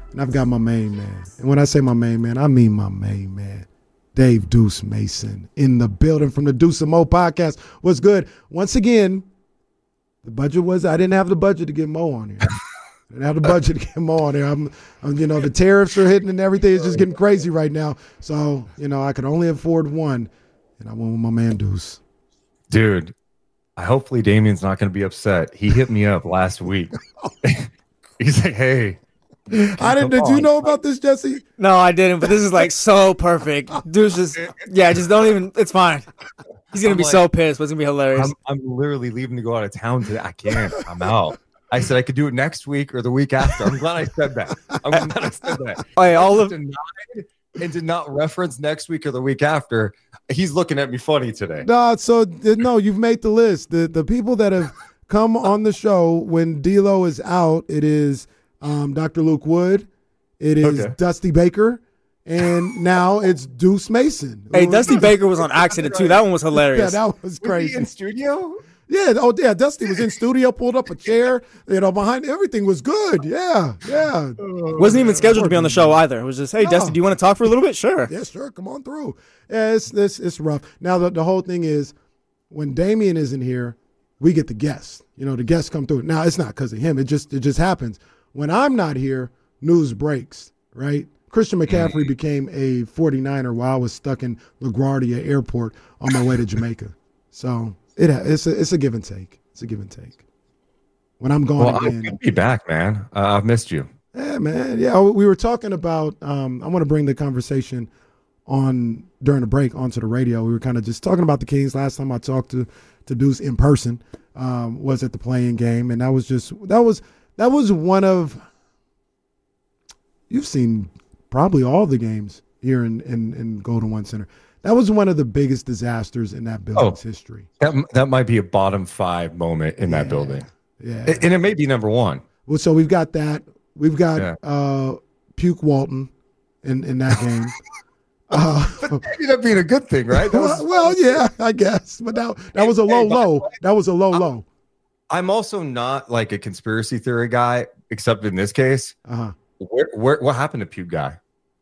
and I've got my main man. And when I say my main man, I mean my main man, Dave Deuce Mason, in the building from the Deuce and Mo podcast. What's good? Once again, the budget was, I didn't have the budget to get Mo on here. I didn't have the budget to get Mo on here. I'm, the tariffs are hitting and everything is just getting crazy right now. So, I could only afford one, and I went with my man Deuce. Dude, hopefully Damien's not going to be upset. He hit me up last week. He's like, hey. Did you know about this, Jesse? No, I didn't, but this is like so perfect. Deuce just don't even, it's fine. He's going to be so pissed, but it's going to be hilarious. I'm literally leaving to go out of town today. I can't. I'm out. I said I could do it next week or the week after. I'm glad I said that. Hey, all of denied and did not reference next week or the week after. He's looking at me funny today. No, you've made the list. The people that have come on the show when D'Lo is out, it is Dr. Luke Wood, it is Dusty Baker, and now it's Deuce Mason. Hey, Dusty Baker was on accident too. That one was hilarious. Yeah, that was crazy. Was he in studio? Yeah, Dusty was in studio, pulled up a chair, behind everything was good. Yeah. Wasn't even scheduled to be on the show either. It was just, hey, Dusty, do you want to talk for a little bit? Sure. Yeah, sure. Come on through. Yeah, it's rough. Now, the whole thing is when Damien isn't here, we get the guests. The guests come through. Now, it's not because of him. It just happens. When I'm not here, news breaks, right? Christian McCaffrey became a 49er while I was stuck in LaGuardia Airport on my way to Jamaica. So it's a give and take. It's a give and take. When I'm gone again. I'm going to be back, man. I've missed you. Yeah, man. Yeah, we were talking about, I want to bring the conversation during the break onto the radio. We were kind of just talking about the Kings. Last time I talked to Deuce in person was at the playing game. And that was one of, you've seen probably all the games here in Golden One Center. That was one of the biggest disasters in that building's history. That might be a bottom 5 moment in that building. Yeah. And it may be number 1. Well, so we've got that. We've got Puke Walton in that game. Ended up being a good thing, right? Yeah, I guess. But that was a low. That was a low. I'm also not like a conspiracy theory guy, except in this case. Uh-huh. What happened to Puke Guy?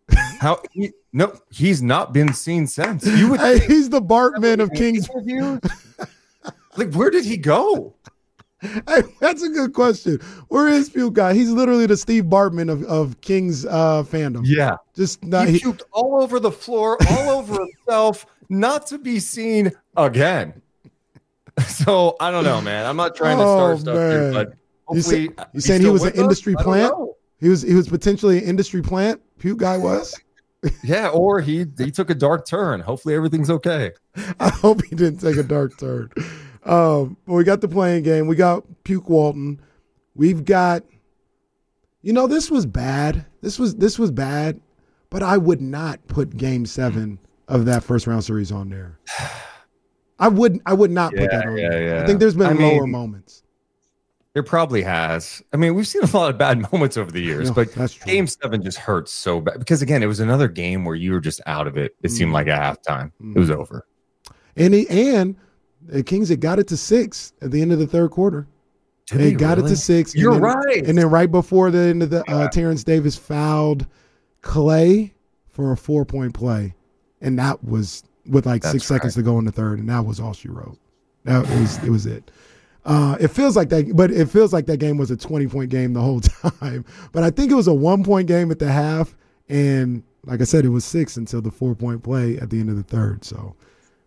He's not been seen since. He's the Bartman of Kings. Like, where did he go? Hey, that's a good question. Where is Puke Guy? He's literally the Steve Bartman of Kings fandom. Yeah, he puked all over the floor, all over himself, not to be seen again. So I don't know, man. I'm not trying to start stuff here, but hopefully you saying he was an industry plant? He was potentially an industry plant. Puke Guy was. Yeah, or he took a dark turn. Hopefully everything's okay. I hope he didn't take a dark turn. But we got the playing game. We got Puke Walton. We've got, this was bad. This was bad, but I would not put Game 7 of that first round series on there. I would not put that on there. Yeah. I think there's been lower moments. There probably has. I mean, we've seen a lot of bad moments over the years, but that's true. Game 7 just hurts so bad because, again, it was another game where you were just out of it. It seemed like at halftime. It was over. And the Kings had got it to 6 at the end of the third quarter. They got it to 6. You're right. And then right before the end of the Terrence Davis fouled Clay for a 4-point play. And that was with 6 seconds to go in the third. And that was all she wrote. It was it. It feels like that game was a 20-point game the whole time. But I think it was a 1-point game at the half. And like I said, it was 6 until the 4-point play at the end of the third. So,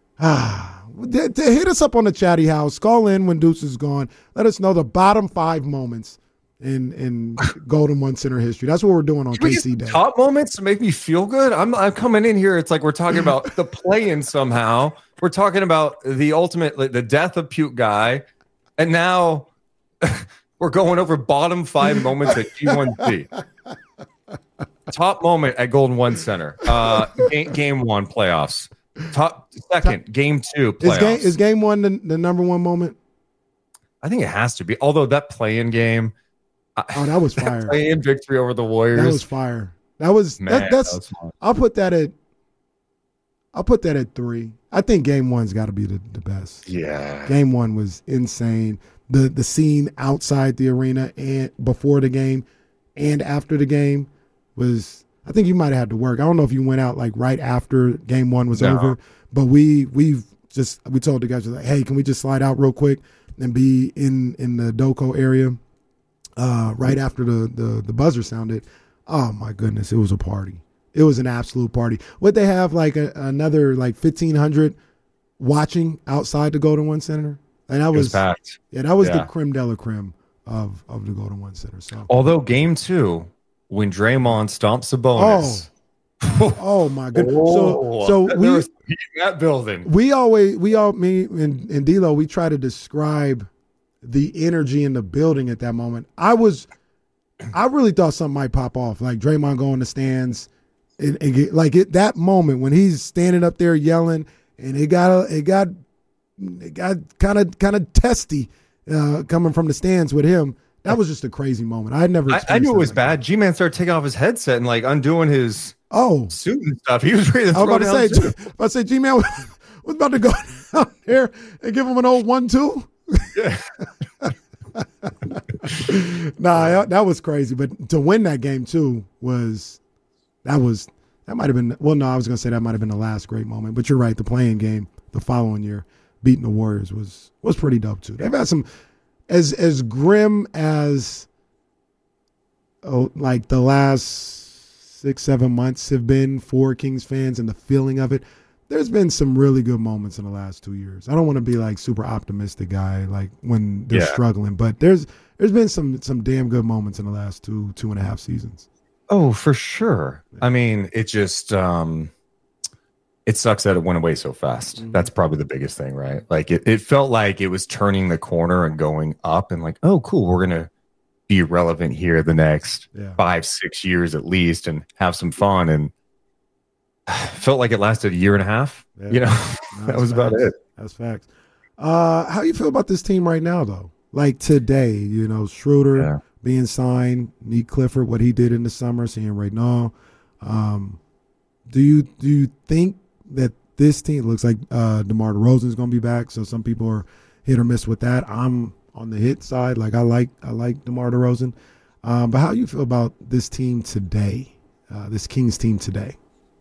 hit us up on the Chatty House. Call in when Deuce is gone. Let us know the bottom 5 moments in Golden One Center history. That's what we're doing on KC Day. Top moments to make me feel good. I'm coming in here. It's like we're talking about the play-in somehow. We're talking about the ultimate, the death of Puke Guy. And now we're going over bottom 5 moments at G1C. Top moment at Golden One Center. Game 1 playoffs. Game 2 playoffs. Is game 1 the number 1 moment? I think it has to be. Although that play-in game. That was fire. Play-in victory over the Warriors. That was fire. That was fun. I'll put that at 3. I think game 1's got to be the best. Yeah. Game 1 was insane. The scene outside the arena and before the game and after the game was, I think you might have had to work. I don't know if you went out like right after game one was No. over, but we told the guys, like, hey, can we just slide out real quick and be in the Doco area right after the buzzer sounded. Oh my goodness, it was a party. It was an absolute party. Would they have like another like 1,500 watching outside the Golden One Center? And that was packed. Yeah, that was the creme de la creme of the Golden One Center. So, although game 2, when Draymond stomps Sabonis. Oh my goodness. Oh, So there was heat in that building. me and D'Lo, we try to describe the energy in the building at that moment. I really thought something might pop off, like Draymond going to stands and get, like that moment when he's standing up there yelling, and it got kind of testy coming from the stands with him. That was just a crazy moment. I knew it was bad. G-Man started taking off his headset and like undoing his suit and stuff. He was ready to throw down. I was say G-Man was about to go down there and give him an old 1-2. Yeah. Nah, that was crazy. But to win that game too that might have been, well, no, I was going to say that might have been the last great moment. But you're right, the playing game the following year, beating the Warriors was pretty dope too. They've had some as grim as like the last 6-7 months have been for Kings fans and the feeling of it. There's been some really good moments in the last 2 years. I don't want to be like super optimistic guy like when they're struggling, but there's been some damn good moments in the last 2.5 seasons. Oh, for sure. I mean, it just it sucks that it went away so fast. Mm-hmm. That's probably the biggest thing, right? Like it felt like it was turning the corner and going up, and like, oh, cool, we're gonna be relevant here the next 5-6 years at least, and have some fun. And felt like it lasted 1.5 years. Yeah. You know, that was about it. That's facts. How you feel about this team right now, though? Like today, you know, Schroeder being signed, Nick Clifford, what he did in the summer, seeing right now. Do you think that this team looks like DeMar DeRozan's going to be back? So some people are hit or miss with that. I'm on the hit side. Like I like DeMar DeRozan. But how you feel about this team today, this Kings team today?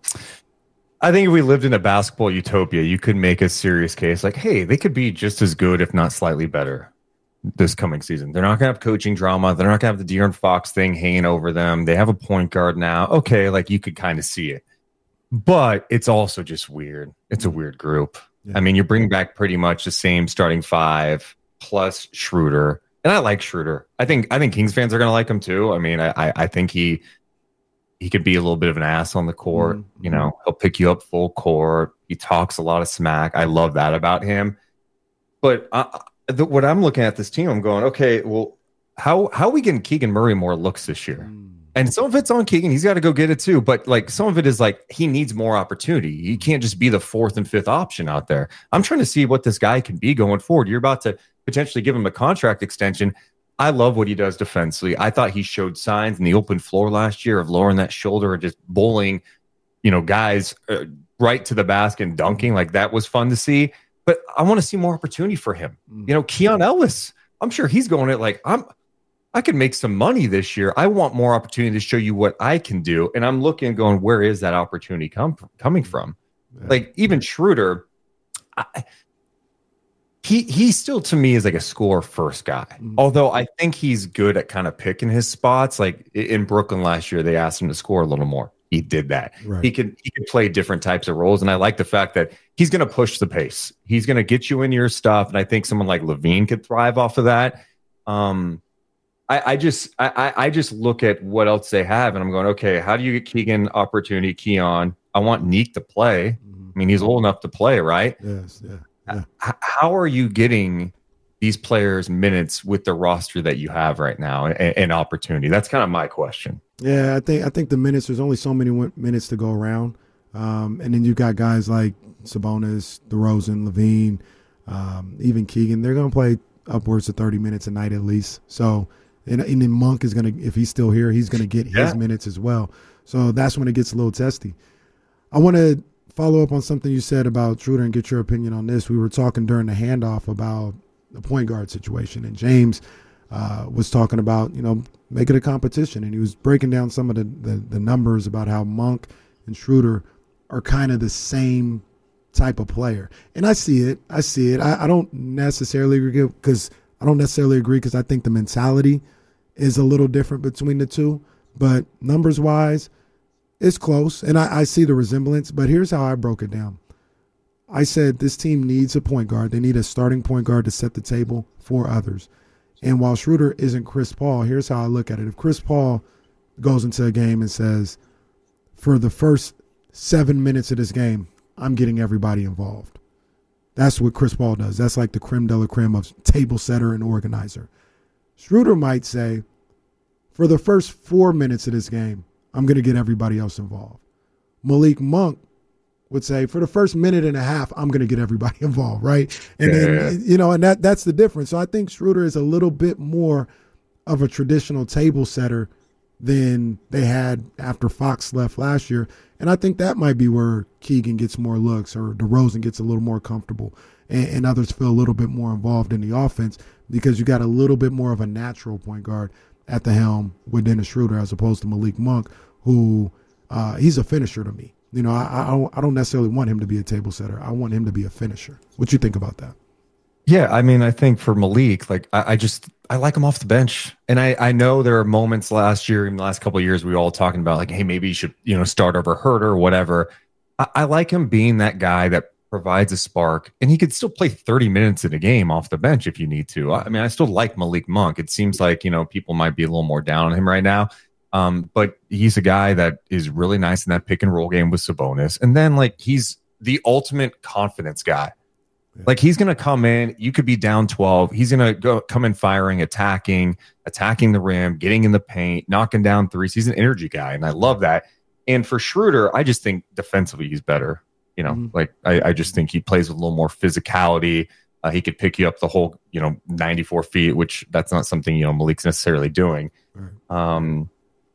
I think if we lived in a basketball utopia, you could make a serious case like, hey, they could be just as good, if not slightly better, this coming season. They're not going to have coaching drama. They're not going to have the De'Aaron Fox thing hanging over them. They have a point guard now. Okay, like you could kind of see it. But it's also just weird. It's a weird group. Yeah. I mean, you bring back pretty much the same starting five plus Schroeder. And I like Schroeder. I think Kings fans are going to like him too. I mean, I think he could be a little bit of an ass on the court. Mm-hmm. You know, he'll pick you up full court. He talks a lot of smack. I love that about him. But what I'm looking at this team, I'm going, okay, well, how are we getting Keegan Murray more looks this year? And some of it's on Keegan. He's got to go get it too. But like some of it is like he needs more opportunity. He can't just be the fourth and fifth option out there. I'm trying to see what this guy can be going forward. You're about to potentially give him a contract extension. I love what he does defensively. I thought he showed signs in the open floor last year of lowering that shoulder and just bowling, you know, guys right to the basket and dunking. Like that was fun to see. But I want to see more opportunity for him. You know, Keon Ellis, I'm sure he's going at like, I could make some money this year. I want more opportunity to show you what I can do. And I'm looking and going, where is that opportunity coming from? Yeah. Like even Schroeder, he still to me is like a score first guy. Although I think he's good at kind of picking his spots. Like in Brooklyn last year, they asked him to score a little more. He did that. Right. He could play different types of roles. And I like the fact that he's going to push the pace. He's going to get you in your stuff. And I think someone like Levine could thrive off of that. I just look at what else they have, and I'm going, okay, how do you get Keegan opportunity, Keon? I want Neek to play. I mean, he's old enough to play, right? Yes, yeah. How are you getting these players minutes with the roster that you have right now and opportunity? That's kind of my question. Yeah, I think the minutes, there's only so many minutes to go around. And then you've got guys like Sabonis, DeRozan, Levine, even Keegan. They're going to play upwards of 30 minutes a night at least. So, and then Monk is going to, if he's still here, he's going to get his minutes as well. So that's when it gets a little testy. I want to follow up on something you said about Schroeder and get your opinion on this. We were talking during the handoff about the point guard situation, and James was talking about, make it a competition. And he was breaking down some of the numbers about how Monk and Schroeder are kind of the same type of player. And I see it. I don't necessarily agree because I think the mentality is a little different between the two. But numbers wise, it's close. And I see the resemblance. But here's how I broke it down. I said this team needs a point guard. They need a starting point guard to set the table for others. And while Schroeder isn't Chris Paul, here's how I look at it. If Chris Paul goes into a game and says, for the first 7 minutes of this game, I'm getting everybody involved. That's what Chris Paul does. That's like the creme de la creme of table setter and organizer. Schroeder might say, for the first 4 minutes of this game, I'm going to get everybody else involved. Malik Monk would say, for the first minute and a half, I'm going to get everybody involved, right? And then, and that's the difference. So I think Schroeder is a little bit more of a traditional table setter than they had after Fox left last year. And I think that might be where Keegan gets more looks or DeRozan gets a little more comfortable and others feel a little bit more involved in the offense because you got a little bit more of a natural point guard at the helm with Dennis Schroeder as opposed to Malik Monk, who he's a finisher to me. I don't necessarily want him to be a table setter. I want him to be a finisher. What you think about that? Yeah, I mean, I think for Malik, like I like him off the bench. And I know there are moments last year, in the last couple of years, we were all talking about like, hey, maybe you should, start over Herter or whatever. I like him being that guy that provides a spark, and he could still play 30 minutes in a game off the bench if you need to. I mean, I still like Malik Monk. It seems like, people might be a little more down on him right now. But he's a guy that is really nice in that pick and roll game with Sabonis. And then like, he's the ultimate confidence guy. Like he's going to come in, you could be down 12. He's going to come in firing, attacking the rim, getting in the paint, knocking down threes. He's an energy guy. And I love that. And for Schroeder, I just think defensively he's better. Like I just think he plays with a little more physicality. He could pick you up the whole, 94 feet, which that's not something, Malik's necessarily doing. Right.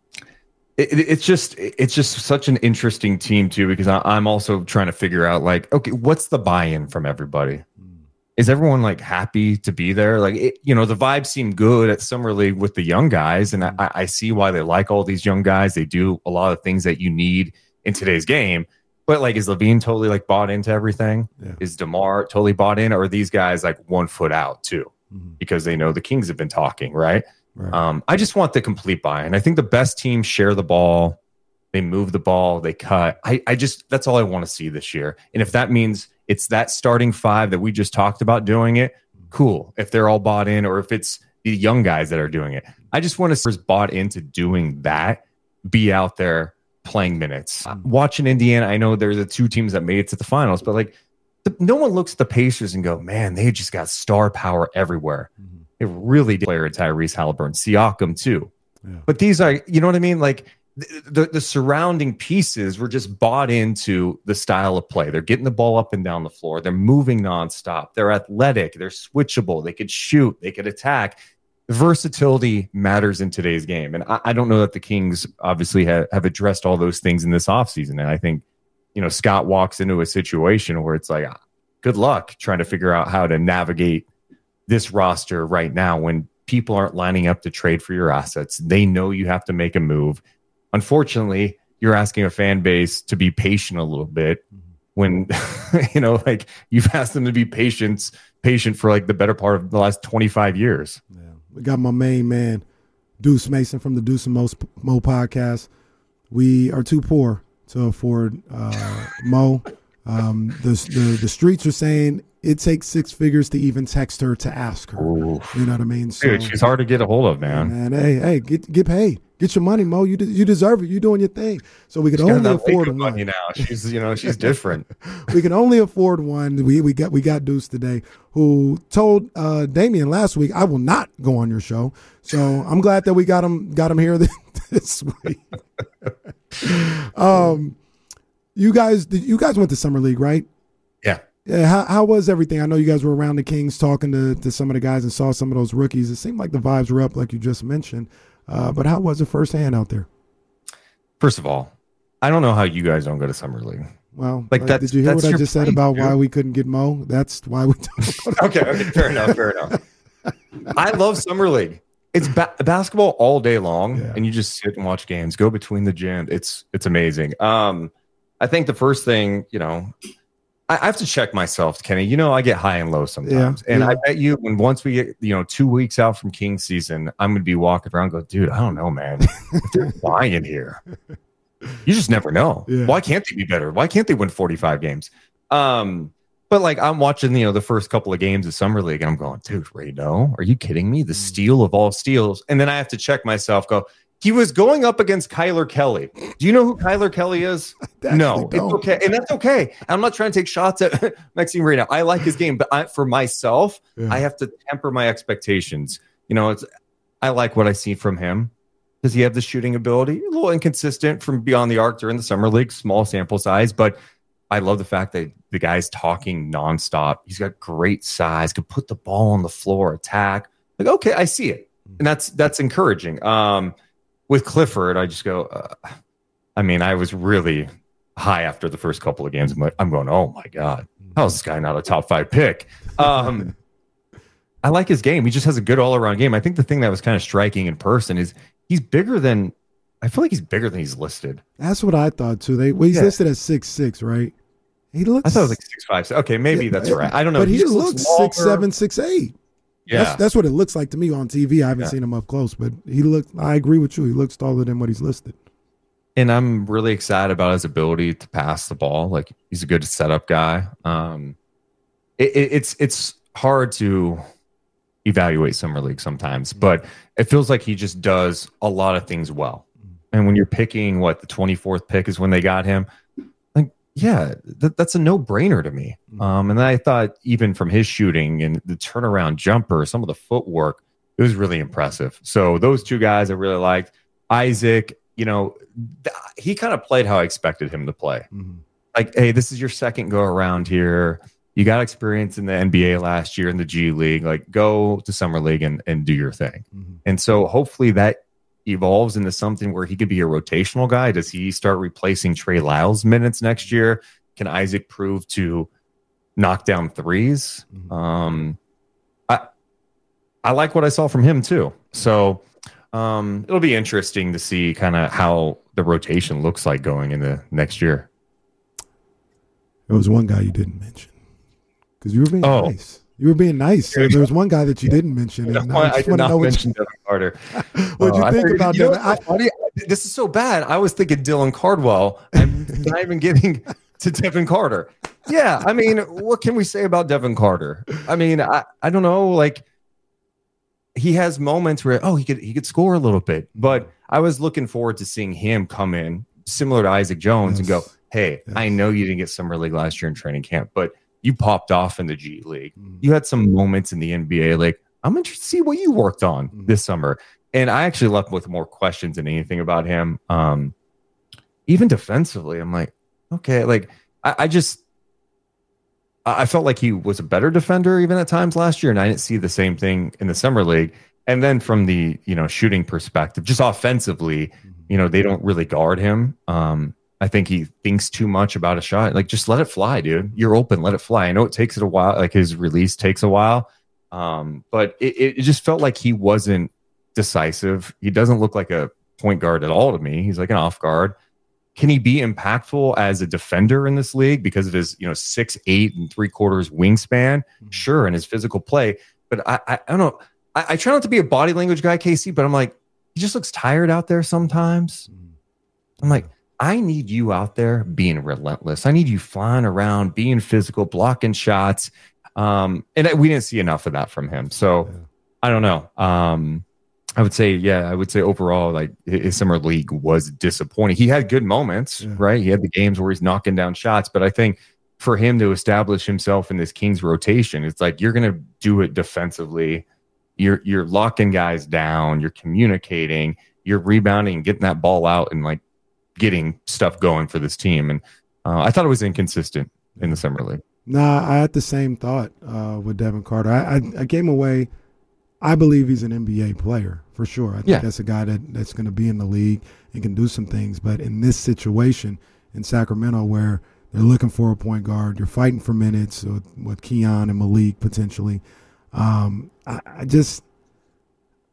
It's just such an interesting team too, because I'm also trying to figure out like, okay, what's the buy-in from everybody? Is everyone like happy to be there? Like, the vibes seem good at Summer League with the young guys. And I see why they like all these young guys. They do a lot of things that you need in today's game. But like, is Levine totally like bought into everything? Yeah. Is DeMar totally bought in? Or are these guys like 1 foot out too? Because they know the Kings have been talking, right? Right. I just want the complete buy-in. I think the best teams share the ball. They move the ball. They cut. I just, that's all I want to see this year. And if that means it's that starting 5 that we just talked about doing it, cool. If they're all bought in, or if it's the young guys that are doing it, I just want to see bought into doing that, be out there playing minutes. Watching Indiana, I know there's the 2 teams that made it to the finals, but like no one looks at the Pacers and go, man, they just got star power everywhere. It really did. Player Tyrese Halliburton, Siakam too. Yeah. But these are, you know what I mean? Like the surrounding pieces were just bought into the style of play. They're getting the ball up and down the floor. They're moving nonstop. They're athletic. They're switchable. They could shoot. They could attack. Versatility matters in today's game. And I don't know that the Kings obviously have addressed all those things in this offseason. And I think, Scott walks into a situation where it's like, good luck trying to figure out how to navigate this roster right now when people aren't lining up to trade for your assets. They know you have to make a move. Unfortunately, you're asking a fan base to be patient a little bit when, like you've asked them to be patient for like the better part of the last 25 years. Yeah. We got my main man, Deuce Mason from the Deuce and Mo podcast. We are too poor to afford Mo. The streets are saying it takes 6 figures to even text her to ask her. Ooh. You know what I mean? So, dude, she's hard to get a hold of, man. Hey, get paid. Get your money, Mo. You deserve it. You're doing your thing. So we can only afford one. Money now. She's different. We can only afford one. We got Deuce today, who told Damian last week, "I will not go on your show." So I'm glad that we got him here this week. You guys went to Summer League, right? Yeah. Yeah. How was everything? I know you guys were around the Kings talking to some of the guys and saw some of those rookies. It seemed like the vibes were up, like you just mentioned. But how was it firsthand out there? First of all, I don't know how you guys don't go to Summer League. Well, did you hear what I just said about why we couldn't get Mo? That's why we don't. Okay, fair enough. I love Summer League. it's basketball all day long, Yeah. and you just sit and watch games, go between the gym. It's amazing. I think the first thing, I have to check myself, Kenny. I get high and low sometimes. Yeah, and yeah. I bet you once we get, 2 weeks out from King season, I'm going to be walking around and go, dude, I don't know, man. If they're lying here. You just never know. Yeah. Why can't they be better? Why can't they win 45 games? But like I'm watching, the first couple of games of Summer League and I'm going, dude, Rayno, are you kidding me? The steal of all steals. And then I have to check myself, he was going up against Kyler Kelly. Do you know who Kyler Kelly is? No, it's okay. And that's okay. I'm not trying to take shots at Maxime Reyna. I like his game, but for myself, I have to temper my expectations. I like what I see from him. Does he have the shooting ability? A little inconsistent from beyond the arc during the Summer League, small sample size, but I love the fact that the guy's talking nonstop. He's got great size, could put the ball on the floor, attack. Like, okay, I see it. And that's encouraging. With Clifford, I just go, I was really high after the first couple of games. I'm going, oh my God, how is this guy not a top 5 pick? I like his game. He just has a good all around game. I think the thing that was kind of striking in person is I feel like he's bigger than he's listed. That's what I thought too. He's listed at 6'6", right? He looks. I thought it was like 6'5". Okay, maybe that's right. I don't know. But he looks 6'7", 6'8". Yeah, that's what it looks like to me on TV. I haven't seen him up close, but I agree with you. He looks taller than what he's listed. And I'm really excited about his ability to pass the ball. Like, he's a good setup guy. It's hard to evaluate Summer League sometimes, but it feels like he just does a lot of things well. And when you're picking the 24th pick is when they got him, yeah, that's a no-brainer to me. And then I thought even from his shooting and the turnaround jumper, some of the footwork, it was really impressive. So those two guys I really liked. Isaac, he kind of played how I expected him to play. Mm-hmm. Like, hey, this is your second go around here. You got experience in the NBA last year in the G League. Like, go to Summer League and do your thing. Mm-hmm. And so hopefully that evolves into something where he could be a rotational guy. Does he start replacing Trey Lyles minutes next year? Can Isaac prove to knock down threes? Mm-hmm. I like what I saw from him too. So it'll be interesting to see kind of how the rotation looks like going into next year. There was one guy you didn't mention because you were being nice. You were being nice. So there was one guy that you didn't mention. And I did not mention Devin Carter. What'd you think about Devin? This is so bad. I was thinking Dylan Cardwell. I'm not even getting to Devin Carter. Yeah, what can we say about Devin Carter? I don't know. Like, he has moments where he could score a little bit, but I was looking forward to seeing him come in similar to Isaac Jones and go, hey, I know you didn't get Summer League last year in training camp, but you popped off in the G League. You had some moments in the NBA. Like, I'm interested to see what you worked on this summer. And I actually left with more questions than anything about him. Even defensively, I'm like, okay, like I felt like he was a better defender even at times last year, and I didn't see the same thing in the Summer League. And then from the shooting perspective, just offensively, they don't really guard him. I think he thinks too much about a shot. Like, just let it fly, dude. You're open, let it fly. I know it takes it a while. Like, his release takes a while, but it just felt like he wasn't decisive. He doesn't look like a point guard at all to me. He's like an off guard. Can he be impactful as a defender in this league because of his 6'8" 3/4 wingspan? Sure, and his physical play. But I don't know. I try not to be a body language guy, Casey, but I'm like, he just looks tired out there sometimes. I'm like, I need you out there being relentless. I need you flying around, being physical, blocking shots. And we didn't see enough of that from him. So I don't know. I would say overall, like, his Summer League was disappointing. He had good moments, right? He had the games where he's knocking down shots, but I think for him to establish himself in this Kings rotation, it's like, you're going to do it defensively. You're locking guys down. You're communicating. You're rebounding, getting that ball out, and like getting stuff going for this team. And I thought it was inconsistent in the Summer League. Nah, I had the same thought with Devin Carter. I came away. I believe he's an NBA player for sure. I think that's a guy that's going to be in the league and can do some things. But in this situation in Sacramento, where they're looking for a point guard, you're fighting for minutes with Keon and Malik potentially.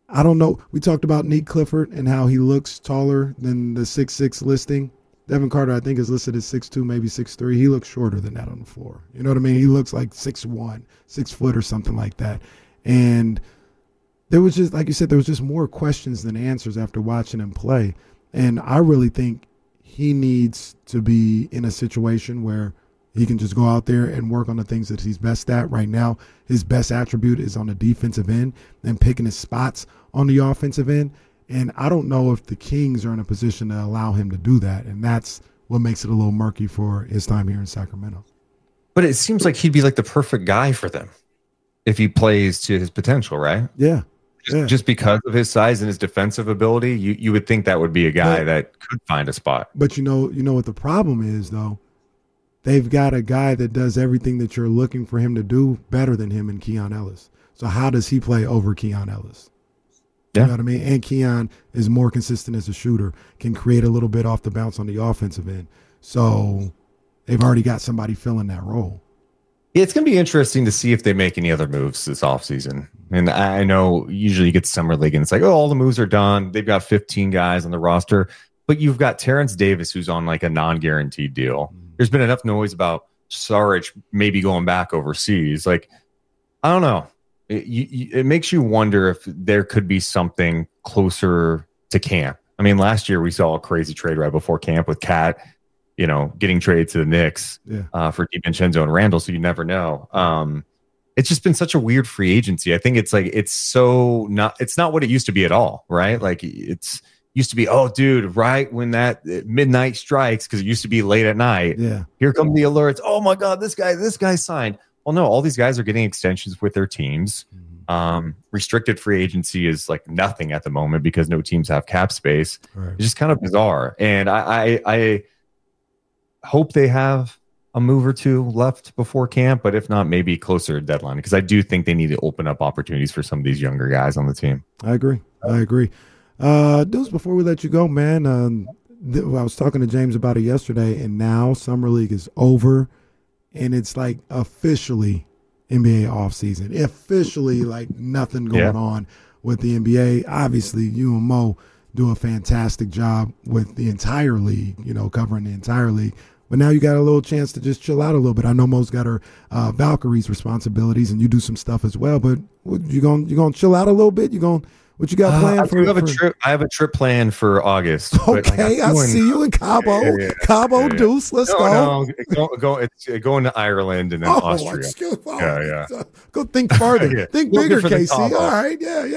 I don't know. We talked about Nick Clifford and how he looks taller than the 6'6" listing. Devin Carter, I think, is listed as 6'2", maybe 6'3". He looks shorter than that on the floor. You know what I mean? He looks like 6'1", 6 foot or something like that. And there was just, like you said, there was just more questions than answers after watching him play. And I really think he needs to be in a situation where he can just go out there and work on the things that he's best at. Right now, his best attribute is on the defensive end and picking his spots on the offensive end. And I don't know if the Kings are in a position to allow him to do that. And that's what makes it a little murky for his time here in Sacramento. But it seems like he'd be like the perfect guy for them if he plays to his potential, right? Yeah. Just because of his size and his defensive ability, you would think that would be a guy that could find a spot. But you know what the problem is, though? They've got a guy that does everything that you're looking for him to do better than him in Keon Ellis. So how does he play over Keon Ellis? You know what I mean? And Keon is more consistent as a shooter, can create a little bit off the bounce on the offensive end. So they've already got somebody filling that role. It's going to be interesting to see if they make any other moves this offseason. And I know usually you get Summer League and it's like, oh, all the moves are done. They've got 15 guys on the roster. But you've got Terrence Davis, who's on like a non-guaranteed deal. There's been enough noise about Saric maybe going back overseas. Like, I don't know. It makes you wonder if there could be something closer to camp. I mean, last year we saw a crazy trade right before camp with Cat, getting traded to the Knicks for DiVincenzo and Randall. So you never know. It's just been such a weird free agency. I think it's not what it used to be at all, right? Like it's used to be, oh, dude, right when that midnight strikes, because it used to be late at night. Yeah, here come the alerts. Oh my God, this guy signed. Well, no, all these guys are getting extensions with their teams. Restricted free agency is like nothing at the moment because no teams have cap space. Right. It's just kind of bizarre. And I hope they have a move or two left before camp, but if not, maybe closer to deadline, because I do think they need to open up opportunities for some of these younger guys on the team. I agree. Deuce, before we let you go, man, I was talking to James about it yesterday, and now Summer League is over. And it's like officially NBA offseason. Officially like nothing going on with the NBA. Obviously, you and Mo do a fantastic job with the entire league, covering the entire league. But now you got a little chance to just chill out a little bit. I know Mo's got her Valkyrie's responsibilities, and you do some stuff as well. But you gonna chill out a little bit? What you got planned for? I have a trip planned for August. Okay, I see you in Cabo. Yeah. Cabo, Deuce. Let's go. It's going to Ireland and then Austria. Go think farther. Think bigger, Casey. All right.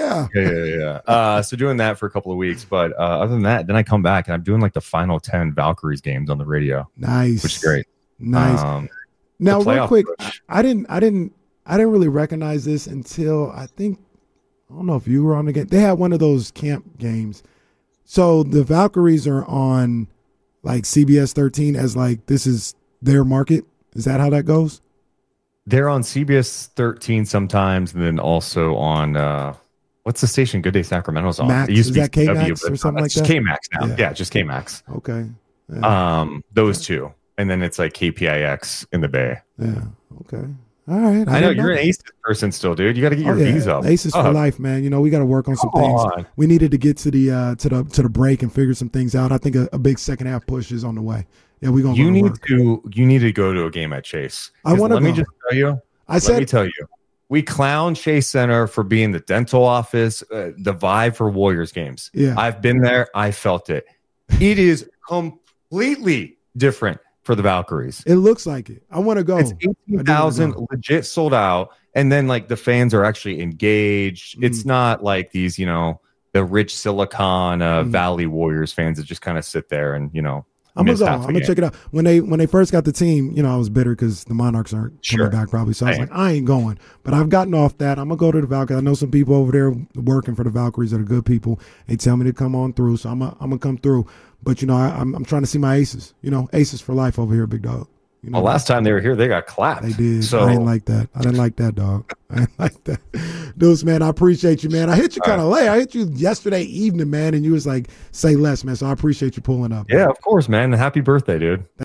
Yeah. So doing that for a couple of weeks. But other than that, then I come back and I'm doing like the final 10 Valkyries games on the radio. Nice. Which is great. Nice. Now, real quick, I didn't really recognize this until I don't know if you were on the game. They had one of those camp games. So the Valkyries are on like CBS 13 as like this is their market. Is that how that goes? They're on CBS 13 sometimes, and then also on what's the station Good Day Sacramento's on? Max, it used to be KMAX or something like that? KMAX now. Yeah, just KMAX. Okay. Yeah. Those two. And then it's like KPIX in the Bay. Yeah. Okay. All right. I know you're an Aces person still, dude. You got to get your visa up. Aces for life, man. We got to work on some things. We needed to get to the break and figure some things out. I think a big second half push is on the way. Yeah, we're gonna. You need to go to a game at Chase. I want to. Let me just tell you. Let me tell you. We clown Chase Center for being the dental office, the vibe for Warriors games. Yeah, I've been there. I felt it. It is completely different for the Valkyries. It looks like it. I want to go. It's 18,000 legit sold out. And then like the fans are actually engaged. It's not like these, the rich Silicon Valley Warriors fans that just kind of sit there and, I'm gonna check it out. When they first got the team, I was bitter because the Monarchs aren't coming back probably. So I was like, I ain't going. But I've gotten off that. I'm gonna go to the Valkyries. I know some people over there working for the Valkyries that are good people. They tell me to come on through, so I'm gonna come through. But I'm trying to see my aces. Aces for life over here, big dog. Well, last time they were here, they got clapped. They did. So I didn't like that. Dog. I didn't like that. Deuce, man, I appreciate you, man. I hit you kind of late. I hit you yesterday evening, man, and you was like, say less, man. So I appreciate you pulling up. Yeah, of course, man. Happy birthday, dude.